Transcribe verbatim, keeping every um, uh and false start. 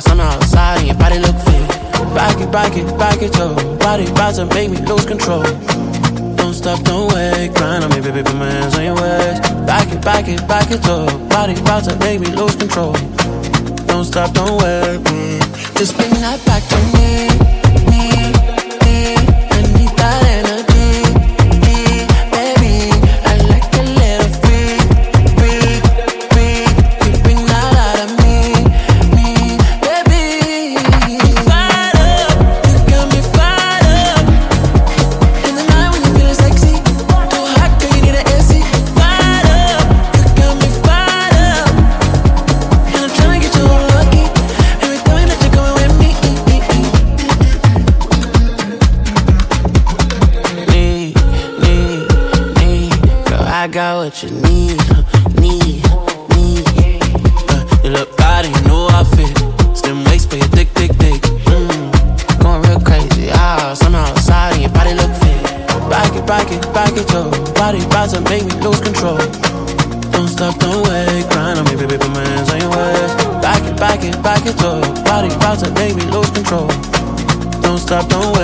I'm outside and your body look fit. Back it, back it, back it, yo. Body about to make me lose control. Don't stop, don't wait. Grind on me, baby, put my hands on your waist. Back it, back it, back it, yo. Body about to make me lose control. Don't stop, don't wait. Mm. Just bring that back to me, me, me. I need that energy, me, baby. I like a little freak, freak, freak. You bring that out of me, me, baby. You fired up, you got me fired up. In the night when you feeling sexy, too hot, girl, you need an A C. Fired up, you got me fired up. And I'm tryna get you all lucky. Every time that you're going with me. Need, need, need. Girl, I got what you need, need, need. Uh, you look bad in your new outfit. Slim waist, but your thick, thick, thick. Mm. Going real crazy. Ah, somehow outside and your body look fit. Back it, back it, back it, yo. Body about to make me lose control. Don't stop, don't wait. Grind on me, baby, put my hands on your waist. Back it, back it, back it, yo. Body about to make me lose control. Don't stop, don't